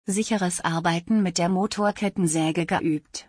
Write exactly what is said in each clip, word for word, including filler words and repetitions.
sicheres Arbeiten mit der Motorkettensäge geübt.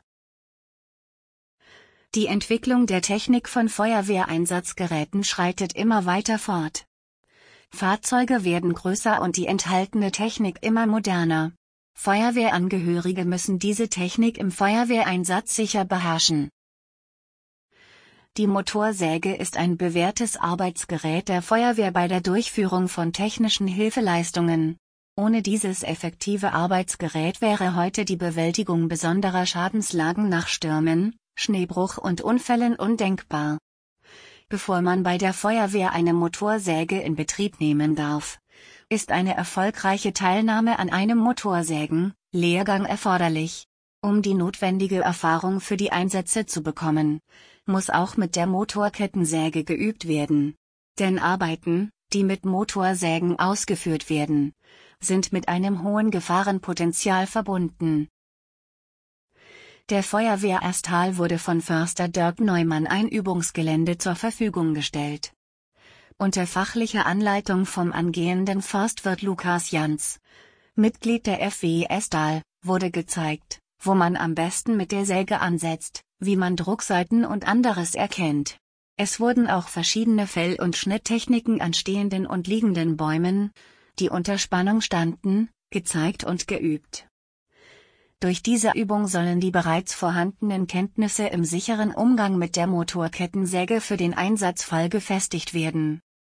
Die Entwicklung der Technik von Feuerwehreinsatzgeräten schreitet immer weiter fort. Fahrzeuge werden größer und die enthaltene Technik immer moderner. Feuerwehrangehörige müssen diese Technik im Feuerwehreinsatz sicher beherrschen. Die Motorsäge ist ein bewährtes Arbeitsgerät der Feuerwehr bei der Durchführung von technischen Hilfeleistungen. Ohne dieses effektive Arbeitsgerät wäre heute die Bewältigung besonderer Schadenslagen nach Stürmen, Schneebruch und Unfällen undenkbar. Bevor man bei der Feuerwehr eine Motorsäge in Betrieb nehmen darf, ist eine erfolgreiche Teilnahme an einem Motorsägen-Lehrgang erforderlich. Um die notwendige Erfahrung für die Einsätze zu bekommen, muss auch mit der Motorkettensäge geübt werden. Denn Arbeiten, die mit Motorsägen ausgeführt werden, sind mit einem hohen Gefahrenpotenzial verbunden. Der Feuerwehr Erstal wurde von Förster Dirk Neumann ein Übungsgelände zur Verfügung gestellt. Unter fachlicher Anleitung vom angehenden Forstwirt Lukas Jans, Mitglied der F W Erstal, wurde gezeigt, wo man am besten mit der Säge ansetzt, wie man Druckseiten und anderes erkennt. Es wurden auch verschiedene Fell- und Schnitttechniken an stehenden und liegenden Bäumen, die unter Spannung standen, gezeigt und geübt. Durch diese Übung sollen die bereits vorhandenen Kenntnisse im sicheren Umgang mit der Motorkettensäge für den Einsatzfall gefestigt werden.